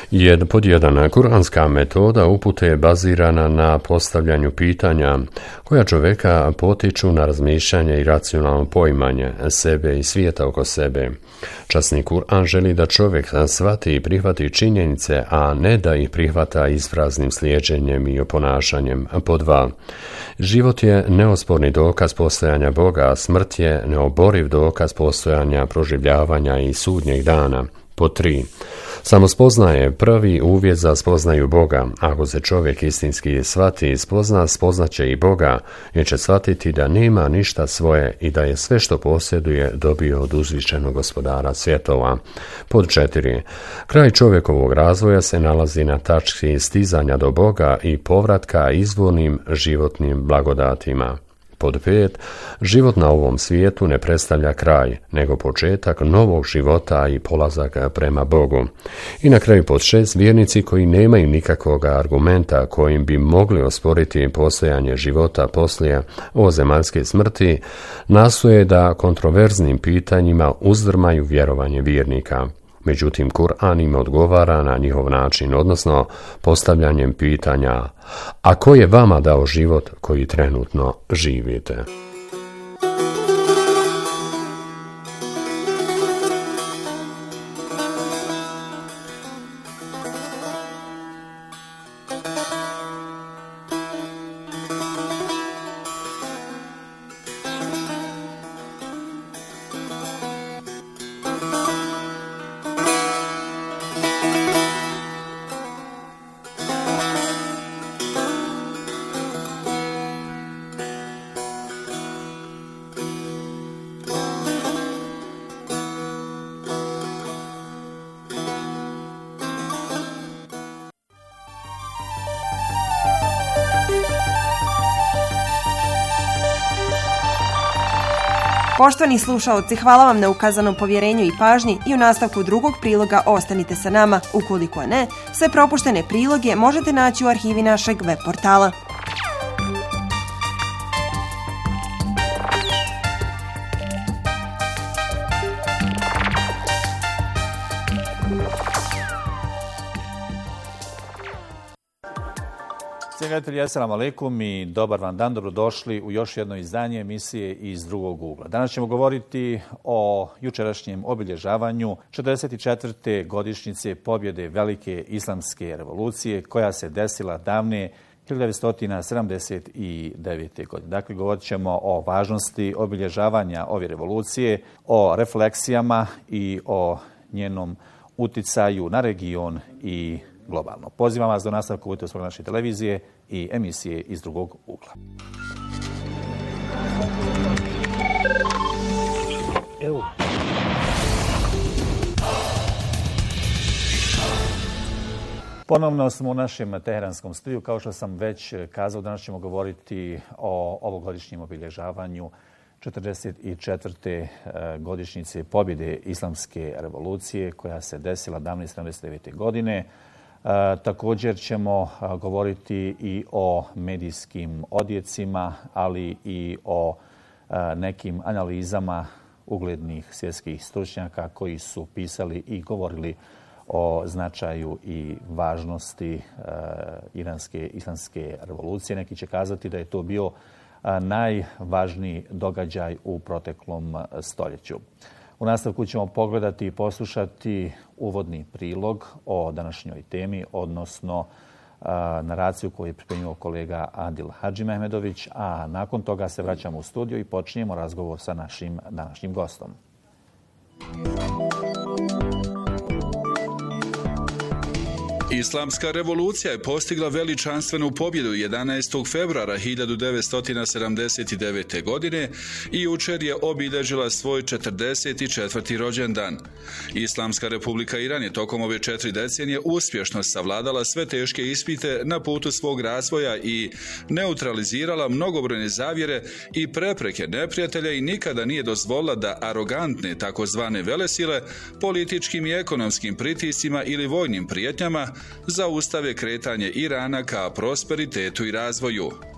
Jed pod jedan, kuranska metoda upute je bazirana na postavljanju pitanja koja čovjeka potiču na razmišljanje i racionalno poimanje sebe i svijeta oko sebe. Časni Kur'an želi da čovjek shvati i prihvati činjenice, a ne da ih prihvata ispraznim slijeđenjem i oponašanjem. Pod dva, život je neosporni dokaz postojanja Boga, a smrt je neoboriv dokaz postojanja, proživljavanja i sudnjeg dana. Pod tri, samospoznaja je prvi uvjet za spoznaju Boga. Ako se čovjek istinski shvati i spozna, spoznaće i Boga, jer će shvatiti da nema ništa svoje i da je sve što posjeduje dobio od uzvišenog gospodara svjetova. Pod četiri, kraj čovjekovog razvoja se nalazi na tački stizanja do Boga i povratka izvornim životnim blagodatima. Pod pet, život na ovom svijetu ne predstavlja kraj, nego početak novog života i polazak prema Bogu. I na kraju pod šest, vjernici koji nemaju nikakvog argumenta kojim bi mogli osporiti postojanje života poslije ovozemaljske smrti, nastoje da kontroverznim pitanjima uzdrmaju vjerovanje vjernika. Međutim, Kur'an im odgovara na njihov način, odnosno postavljanjem pitanja: a ko je vama dao život koji trenutno živite? Poštovani slušaoci, hvala vam na ukazanom povjerenju i pažnji i u nastavku drugog priloga ostanite sa nama. Ukoliko ne, sve propuštene priloge možete naći u arhivi našeg web portala. Gledatelji, assalamu alaikum i dobar vam dan, dobrodošli u još jedno izdanje emisije Iz drugog ugla. Danas ćemo govoriti o jučerašnjem obilježavanju četrdeset četvrte godišnjice pobjede Velike islamske revolucije koja se desila davne hiljadu devetsto sedamdeset devete. godine. Dakle, govorit ćemo o važnosti obilježavanja ove revolucije, o refleksijama i o njenom uticaju na region i globalno. Pozivam vas do nastavka budite uz naše televizije i emisije Iz drugog ugla. Evo. Ponovno smo u našem teheranskom studiju. Kao što sam već kazao, danas ćemo govoriti o ovogodišnjem obilježavanju četrdeset četvrte godišnjice pobjede Islamske revolucije koja se desila davne sedamdeset devete. godine. E, također ćemo govoriti i o medijskim odjecima, ali i o e, nekim analizama uglednih svjetskih stručnjaka koji su pisali i govorili o značaju i važnosti e, iranske islamske revolucije. Neki će kazati da je to bio e, najvažniji događaj u proteklom stoljeću. U nastavku ćemo pogledati i poslušati uvodni prilog o današnjoj temi, odnosno a, naraciju koju je pripremio kolega Adil Hadžimehmedović, a nakon toga se vraćamo u studio i počinjemo razgovor sa našim današnjim gostom. Islamska revolucija je postigla veličanstvenu pobjedu jedanaestog februara hiljadu devetsto sedamdeset devete. godine i jučer je obilježila svoj četrdeset četvrti rođendan. Islamska republika Iran je tokom ove četiri decenije uspješno savladala sve teške ispite na putu svog razvoja i neutralizirala mnogobrojne zavjere i prepreke neprijatelja i nikada nije dozvolila da arogantne takozvane velesile političkim i ekonomskim pritiscima ili vojnim prijetnjama zaustave kretanje Irana ka prosperitetu i razvoju.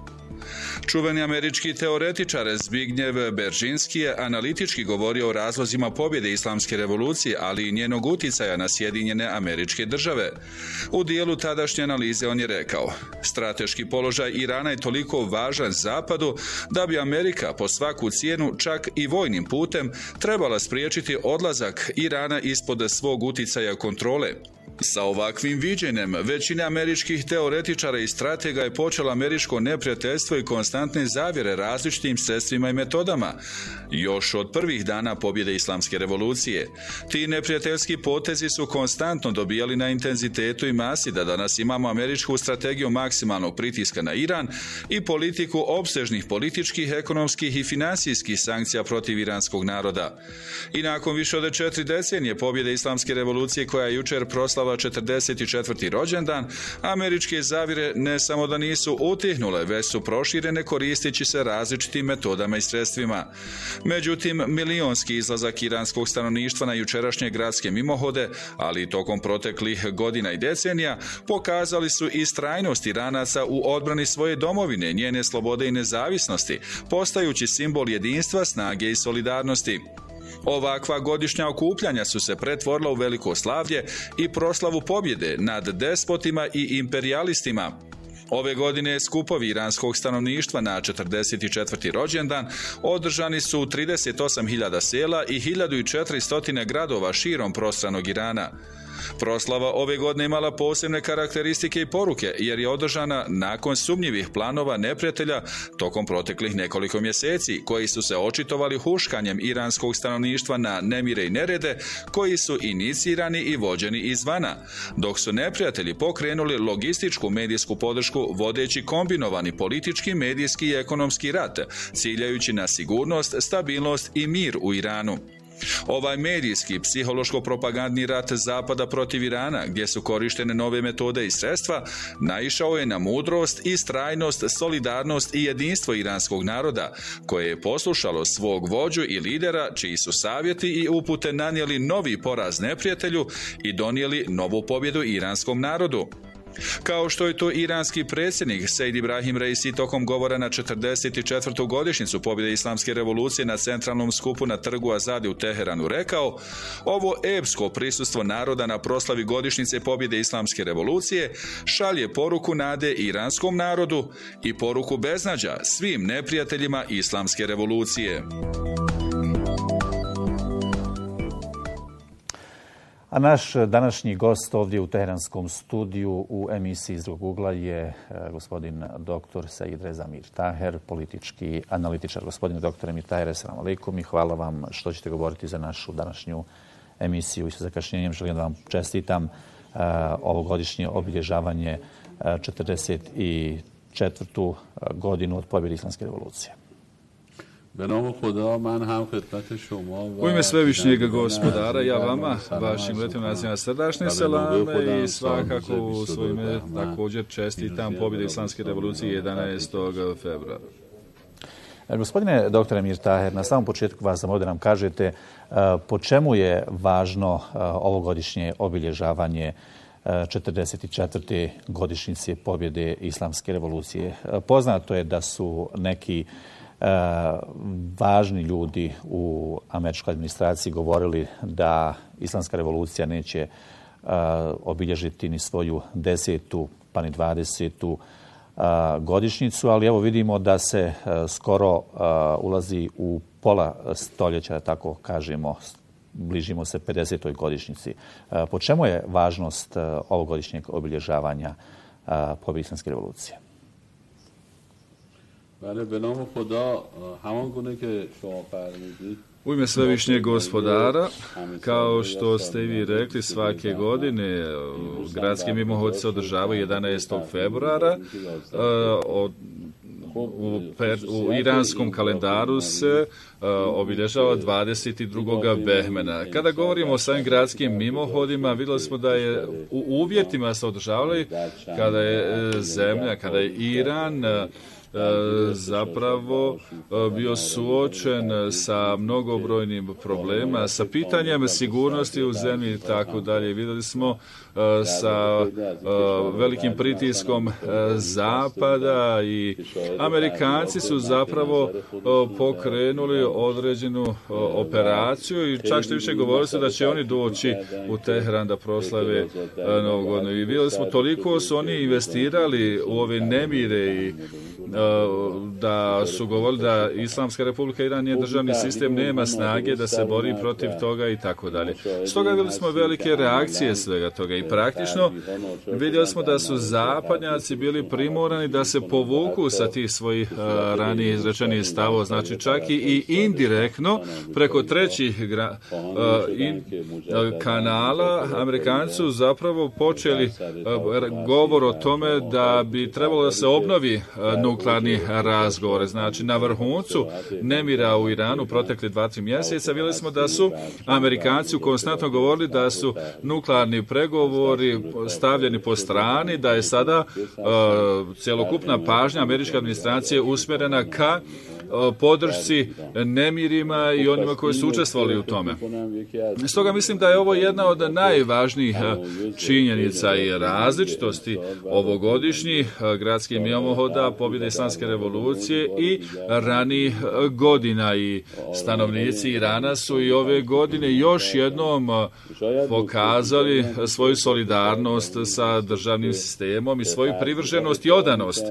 Čuveni američki teoretičar Zbigniew Beržinski je analitički govorio o razlozima pobjede islamske revolucije, ali i njenog uticaja na Sjedinjene Američke Države. U dijelu tadašnje analize on je rekao: strateški položaj Irana je toliko važan Zapadu da bi Amerika po svaku cijenu, čak i vojnim putem, trebala spriječiti odlazak Irana ispod svog uticaja kontrole. Sa ovakvim viđenjem većina američkih teoretičara i stratega je počela američko neprijateljstvo i konstantne zavjere različitim sredstvima i metodama. Još od prvih dana pobjede islamske revolucije, ti neprijateljski potezi su konstantno dobijali na intenzitetu i masi da danas imamo američku strategiju maksimalnog pritiska na Iran i politiku opsežnih političkih, ekonomskih i financijskih sankcija protiv iranskog naroda. I nakon više od četiri decenije pobjede islamske revolucije, koja je jučer proslava četrdeset četvrti rođendan, američke zavjere ne samo da nisu utihnule, već su proširene koristeći se različitim metodama i sredstvima. Međutim, milionski izlazak iranskog stanovništva na jučerašnje gradske mimohode, ali i tokom proteklih godina i decenija, pokazali su istrajnost Iranaca u odbrani svoje domovine, njene slobode i nezavisnosti, postajući simbol jedinstva, snage i solidarnosti. Ovakva godišnja okupljanja su se pretvorila u veliko slavlje i proslavu pobjede nad despotima i imperijalistima. Ove godine skupovi iranskog stanovništva na četrdeset četvrti rođendan održani su u trideset osam hiljada sela i hiljadu četiristo gradova širom prostranog Irana. Proslava ove godine imala posebne karakteristike i poruke, jer je održana nakon sumnjivih planova neprijatelja tokom proteklih nekoliko mjeseci, koji su se očitovali huškanjem iranskog stanovništva na nemire i nerede, koji su inicirani i vođeni izvana, dok su neprijatelji pokrenuli logističku medijsku podršku vodeći kombinovani politički, medijski i ekonomski rat, ciljajući na sigurnost, stabilnost i mir u Iranu. Ovaj medijski, psihološko-propagandni rat Zapada protiv Irana, gdje su korištene nove metode i sredstva, naišao je na mudrost, istrajnost, solidarnost i jedinstvo iranskog naroda, koje je poslušalo svog vođu i lidera, čiji su savjeti i upute nanijeli novi poraz neprijatelju i donijeli novu pobjedu iranskom narodu. Kao što je to iranski predsjednik Sejd Ibrahim Reisi tokom govora na četrdeset četvrtu godišnjicu pobjede islamske revolucije na centralnom skupu na trgu Azadi u Teheranu rekao, ovo epsko prisustvo naroda na proslavi godišnjice pobjede islamske revolucije šalje poruku nade iranskom narodu i poruku beznađa svim neprijateljima islamske revolucije. A naš današnji gost ovdje u Teheranskom studiju u emisiji Iz drugog ugla je gospodin doktor Sejd Reza Mir Taher, politički analitičar. Gospodine doktore Mir Taher, assalamu alaikum i hvala vam što ćete govoriti za našu današnju emisiju. I sa zakašnjenjem želim da vam čestitam uh, ovogodišnje obilježavanje uh, četrdeset četvrtu godinu od pobjede islamske revolucije. U ime svevišnjeg gospodara, ja vama, vašim letim nazivam srdačne salame i svakako u svoje ime također čestitam pobjede islamske revolucije jedanaestog februara. Gospodine doktore Mir Taher, na samom početku vas zamolio da nam kažete po čemu je važno ovogodišnje obilježavanje četrdeset četvrte godišnjice pobjede islamske revolucije. Poznato je da su neki Uh, važni ljudi u američkoj administraciji govorili da islamska revolucija neće uh, obilježiti ni svoju desetu pa ni dvadesetu uh, godišnjicu, ali evo vidimo da se uh, skoro uh, ulazi u pola stoljeća, da tako kažemo, bližimo se pedesetoj godišnjici. Uh, po čemu je važnost uh, ovogodišnjeg obilježavanja uh, pobjede islamske revolucije? U ime svevišnjeg gospodara, kao što ste i vi rekli, svake godine gradski mimohodi se održavaju jedanaestog februara. U, per, u iranskom kalendaru se uh, obilježava dvadeset drugog Behmena. Kada govorimo o samim gradskim mimohodima, vidjeli smo da je u uvjetima se održavali kada je zemlja, kada je Iran uh, zapravo bio suočen sa mnogobrojnim problema, sa pitanjem sigurnosti u zemlji i tako dalje. Vidjeli smo sa velikim pritiskom Zapada i Amerikanci su zapravo pokrenuli određenu operaciju i čak što više govorili su da će oni doći u Teheran da proslave Novu godinu. I vidjeli smo toliko su oni investirali u ove nemire i da su govorili da Islamska Republika Iran je državni sistem, nema snage da se bori protiv toga i tako dalje. Stoga vidjeli smo velike reakcije svega toga i praktično vidjeli smo da su zapadnjaci bili primorani da se povuku sa tih svojih uh, ranije izrečenih stavova, znači čak i indirektno preko trećih gra, uh, in, uh, kanala Amerikanci su zapravo počeli uh, govor o tome da bi trebalo da se obnovi uh, nuklearni razgovore. Znači na vrhuncu nemira u Iranu protekli dva, tri mjeseca vidjeli smo da su Amerikanci konstantno govorili da su nuklearni pregovori stavljeni po strani, da je sada uh, cjelokupna pažnja američke administracije usmjerena ka podršci nemirima i onima koji su učestvovali u tome. Stoga mislim da je ovo jedna od najvažnijih činjenica i različitosti ovogodišnjih gradskih mimohoda, pobjede Islamske revolucije i ranijih godina i stanovnici Irana su i ove godine još jednom pokazali svoju solidarnost sa državnim sistemom i svoju privrženost i odanost.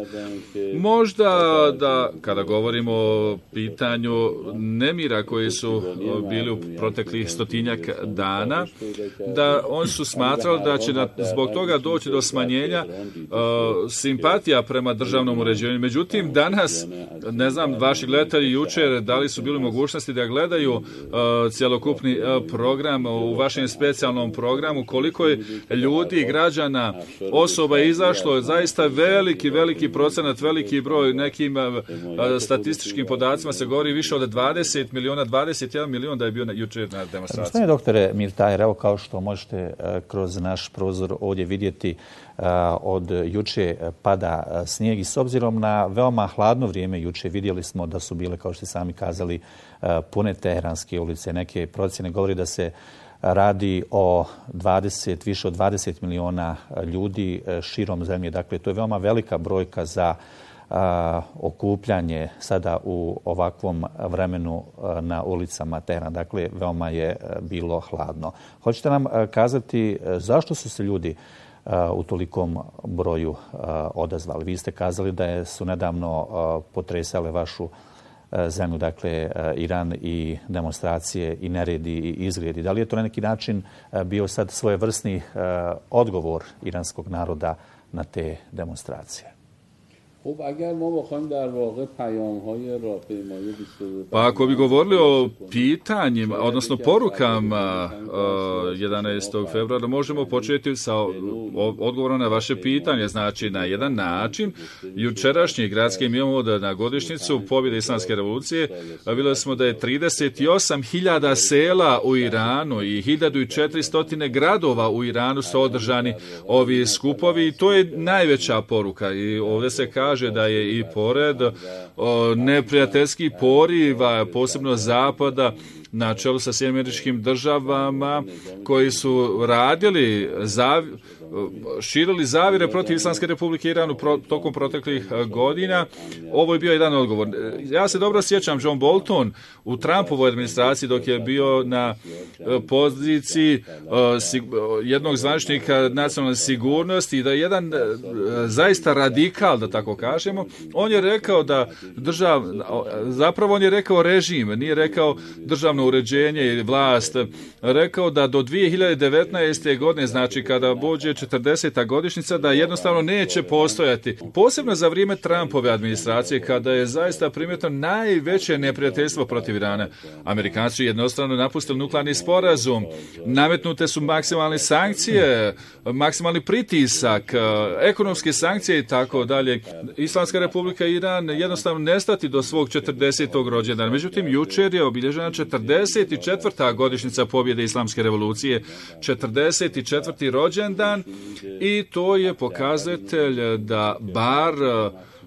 Možda da kada govorimo o pitanju nemira koji su bili u proteklih stotinjak dana, da oni su smatrali da će zbog toga doći do smanjenja uh, simpatija prema državnom uređenju. Međutim, danas, ne znam, vaši gledatelji jučer da li su bili mogućnosti da gledaju uh, cjelokupni uh, program u vašem specijalnom programu, koliko je ljudi, građana, osoba je izašlo, zaista veliki, veliki procenat, veliki broj, nekim uh, statističkim podacima se govori više od dvadeset miliona, dvadeset jedan milion da je bio na, jučer na demonstraciji. Gospodine doktore Mirtaher, evo kao što možete kroz naš prozor ovdje vidjeti, od juče pada snijeg i s obzirom na veoma hladno vrijeme juče vidjeli smo da su bile, kao što ste sami kazali, pune teheranske ulice. Neke procjene govori da se radi o dvadeset, više od dvadeset miliona ljudi širom zemlje. Dakle, to je veoma velika brojka za A, okupljanje sada u ovakvom vremenu a, na ulicama Teherana. Dakle, veoma je a, bilo hladno. Hoćete nam a, kazati a, zašto su se ljudi a, u tolikom broju a, odazvali? Vi ste kazali da je, su nedavno a, potresale vašu a, zemlju, dakle a, Iran i demonstracije i neredi i izgredi. Da li je to na neki način a, bio sad svojevrsni a, odgovor iranskog naroda na te demonstracije? Pa ako bi govorili o pitanjima, odnosno porukama jedanaestog februara, možemo početi sa odgovorom na vaše pitanje. Znači, na jedan način, jučerašnji gradski mimovod na godišnjicu pobjede Islamske revolucije, vidjeli smo da je trideset osam hiljada sela u Iranu i hiljadu četiristo gradova u Iranu su održani ovi skupovi i to je najveća poruka. I ovdje se kaže kaže da je i pored o, neprijateljskih poriva, posebno Zapada, na čelu sa Sjedinjenim Američkim Državama, koji su radili, zav, širili zavire protiv Islamske Republike Iranu pro, tokom proteklih godina. Ovo je bio jedan odgovor. Ja se dobro sjećam, John Bolton u Trumpovoj administraciji dok je bio na poziciji jednog zvaničnika nacionalne sigurnosti, da je jedan zaista radikal, da tako kažemo, on je rekao da držav, zapravo on je rekao režim, nije rekao državno uređenje ili vlast, rekao da do dvije hiljade devetnaeste. godine, znači kada buđe četrdeseta godišnjica, da jednostavno neće postojati. Posebno za vrijeme Trumpove administracije, kada je zaista primjetno najveće neprijateljstvo protiv Irana. Amerikanci su jednostavno napustili nuklearni sporazum, nametnute su maksimalne sankcije, maksimalni pritisak, ekonomske sankcije i tako dalje. Islamska Republika Iran jednostavno nestati do svog četrdesetog rođendana. Međutim, jučer je obilježena četrdeset četvrta godišnjica pobjede Islamske revolucije, četrdeset četvrti rođendan, i to je pokazatelj da bar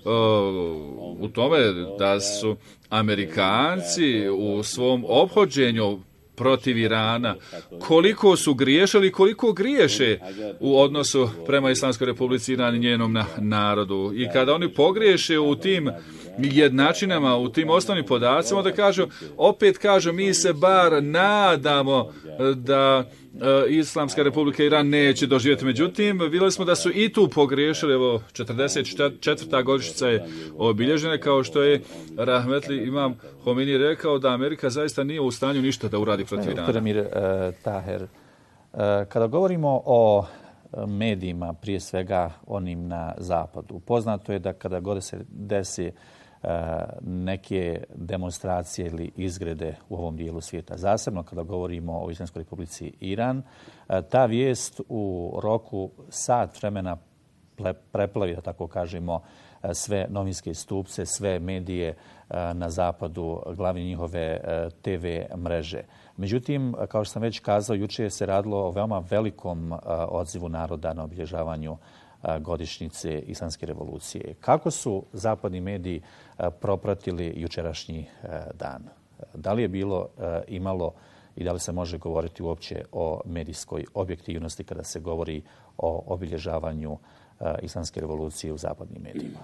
u tome da su Amerikanci u svom ophođenju protiv Irana, koliko su griješili, koliko griješe u odnosu prema Islamskoj Republici Iran i njenom na, narodu. I kada oni pogriješe u tim jednačinama, u tim osnovnim podacima, da kažu, opet kažu, mi se bar nadamo da Islamska Republika Iran neće doživjeti. Međutim, vidjeli smo da su i tu pogriješili. Evo, četrdeset četvrta godišnjica je obilježena, kao što je rahmetli imam Homini rekao da Amerika zaista nije u stanju ništa da uradi protiv Irana. Doktor Emir Taher, kada govorimo o medijima, prije svega onim na zapadu, poznato je da kada god se desi neke demonstracije ili izgrede u ovom dijelu svijeta, zasebno kada govorimo o Islamskoj Republici Iran, ta vijest u roku sat vremena preplavi, da tako kažemo, sve novinske stupce, sve medije na zapadu, glavni njihove te ve mreže. Međutim, kao što sam već kazao, jučer se radilo o veoma velikom odzivu naroda na obilježavanju godišnjice Islamske revolucije. Kako su zapadni mediji propratili jučerašnji dan? Da li je bilo, imalo i da li se može govoriti uopće o medijskoj objektivnosti kada se govori o obilježavanju Islamske revolucije u zapadnim medijima?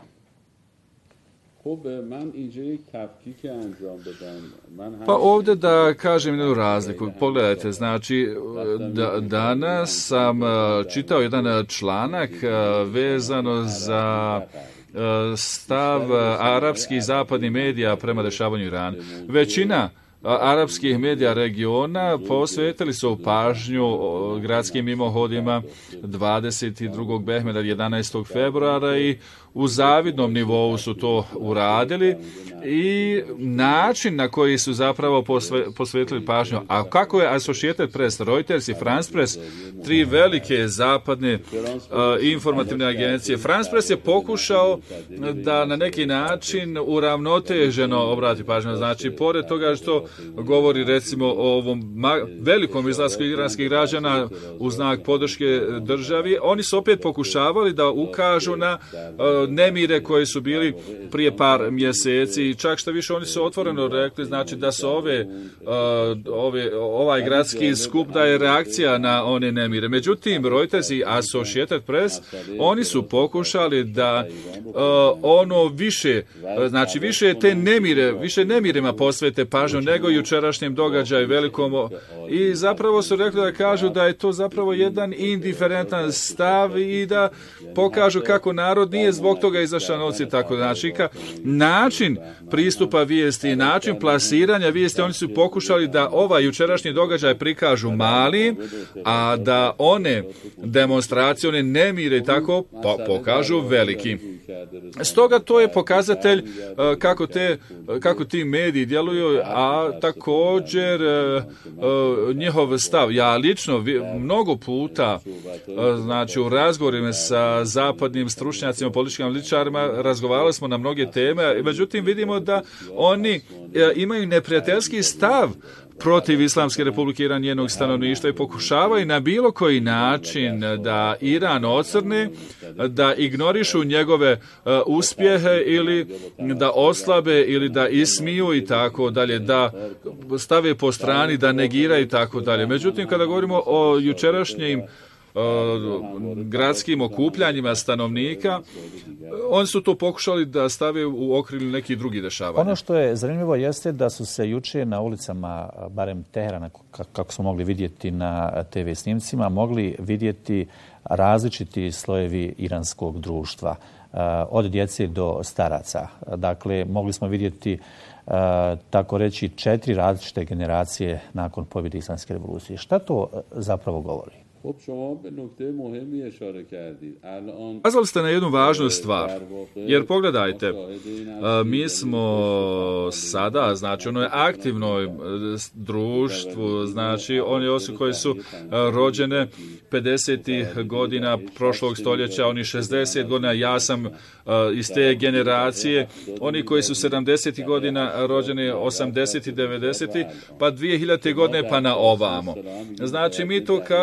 Pa ovdje da kažem jednu razliku. Pogledajte, znači da, danas sam čitao jedan članak vezano za stav arapskih zapadnih medija prema dešavanju Irana. Većina arapskih medija regiona posvetili su pažnju gradskim mimohodima dvadeset drugog Behmeda jedanaestog februara i u zavidnom nivou su to uradili i način na koji su zapravo posvetili pažnju. A kako je Associated Press, Reuters i France Press, tri velike zapadne uh, informativne agencije. France Press je pokušao da na neki način uravnoteženo obrati pažnju. Znači, pored toga što govori recimo o ovom velikom izlasku iranskih građana u znak podrške državi, oni su opet pokušavali da ukažu na uh, nemire koji su bili prije par mjeseci i čak što više oni su otvoreno rekli, znači da su ove, uh, ove ovaj gradski skup da je reakcija na one nemire. Međutim, Reuters i Associated Press, oni su pokušali da uh, ono više, uh, znači više te nemire, više nemirima posvete pažnju nego jučerašnjem događaju velikom i zapravo su rekli da kažu da je to zapravo jedan indiferentan stav i da pokažu kako narod nije zbog toga izašao na ulici, tako znači način pristupa vijesti, način plasiranja vijesti, oni su pokušali da ovaj jučerašnji događaj prikažu mali, a da one demonstracije, one nemire i tako po, pokažu veliki. Stoga to je pokazatelj uh, kako, te, uh, kako ti mediji djeluju, a također uh, uh, njihov stav. Ja lično vi, mnogo puta uh, znači u razgovorima sa zapadnim stručnjacima, političkim analitičarima, razgovarali smo na mnoge teme, međutim vidimo da oni uh, imaju neprijateljski stav protiv Islamske Republike Iran, njenog stanovništva i pokušavaju na bilo koji način da Iran ocrne, da ignorišu njegove uh, uspjehe ili da oslabe ili da ismiju i tako dalje, da stave po strani, da negiraju i tako dalje. Međutim, kada govorimo o jučerašnjim gradskim okupljanjima stanovnika, oni su to pokušali da stave u okrilju nekih drugih dešavanja. Ono što je zanimljivo jeste da su se juče na ulicama, barem Teherana, kako smo mogli vidjeti na te ve snimcima, mogli vidjeti različiti slojevi iranskog društva, od djece do staraca. Dakle, mogli smo vidjeti tako reći četiri različite generacije nakon pobjede Islamske revolucije. Šta to zapravo govori? Kazali ste na jednu važnu stvar, jer pogledajte, mi smo sada, znači ono je aktivno društvu, znači oni osobe koji su rođene pedesetih godina prošlog stoljeća, oni šezdeset godina, ja sam iz te generacije, oni koji su sedamdesetih godina rođeni, osamdesetih, devedesetih, pa dvije hiljadite godine pa na ovamo. Znači mi to kažemo da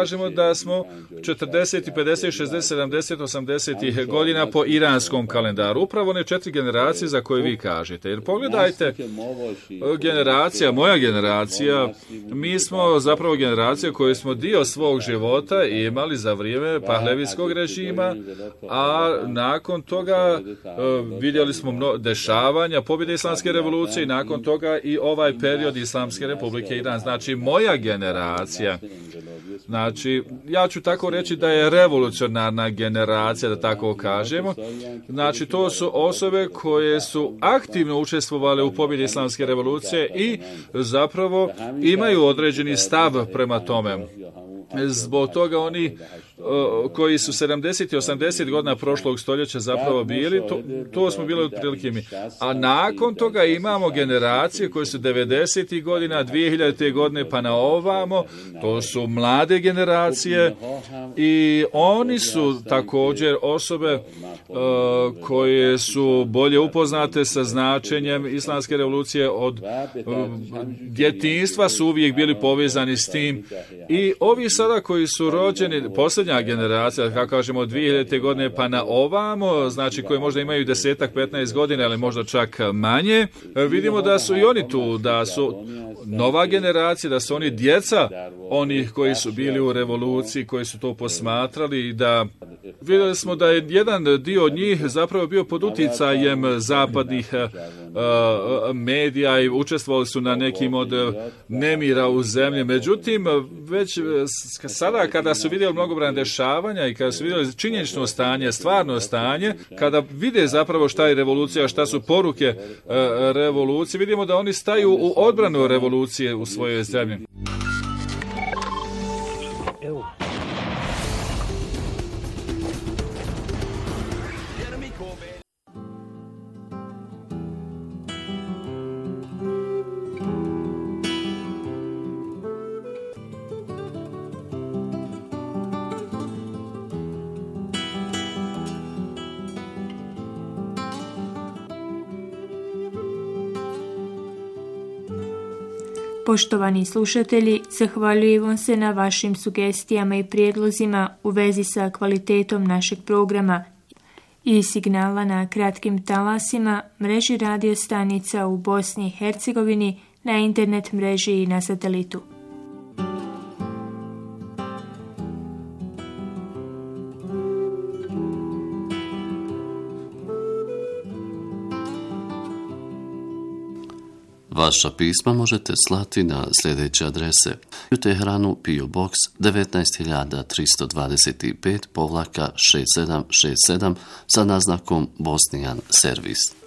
da smo četrdeset, pedeset, šezdeset, sedamdeset, osamdeset godina po iranskom kalendaru. Upravo one četiri generacije za koje vi kažete. Jer pogledajte, generacija, moja generacija, mi smo zapravo generacija koju smo dio svog života imali za vrijeme pahlevijskog režima, a nakon toga vidjeli smo mno, dešavanja pobjede Islamske revolucije i nakon toga i ovaj period Islamske republike Iran. Znači, moja generacija, znači, ja ću tako reći da je revolucionarna generacija, da tako kažemo. Znači, to su osobe koje su aktivno učestvovale u pobjedi Islamske revolucije i zapravo imaju određeni stav prema tome. Zbog toga oni koji su sedamdeset i osamdeset godina prošlog stoljeća zapravo bili, to, to smo bili otprilike mi. A nakon toga imamo generacije koje su devedesetih godina, dvije hiljadite godine pa na ovamo, to su mlade generacije i oni su također osobe uh, koje su bolje upoznate sa značenjem Islamske revolucije od uh, djetinjstva, su uvijek bili povezani s tim i ovi sada koji su rođeni, posljednja generacija, kako kažemo, od dvije hiljadite godine pa na ovamo, znači koji možda imaju desetak, petnaest godina ili možda čak manje, vidimo da su i oni tu, da su nova generacija, da su oni djeca onih koji su bili u revoluciji, koji su to posmatrali i da vidjeli smo da je jedan dio od njih zapravo bio pod utjecajem zapadnih uh, medija i učestvovali su na nekim od nemira u zemlji. Međutim, već sada kada su vidjeli mnogobrojna dešavanja i kada su vidjeli činjenično stanje, stvarno stanje, kada vide zapravo šta je revolucija, šta su poruke uh, revolucije, vidimo da oni staju u odbranu revolucije u svojoj zemlji. Evo. Poštovani slušatelji, zahvaljujemo se na vašim sugestijama i prijedlozima u vezi sa kvalitetom našeg programa i signala na kratkim talasima, mreži radio stanica u Bosni i Hercegovini, na internet mreži i na satelitu. Vaša pisma možete slati na sljedeće adrese: u Teheranu P O Box devetnaest hiljada tristo dvadeset pet šezdeset sedam šezdeset sedam sa naznakom Bosnian Servis.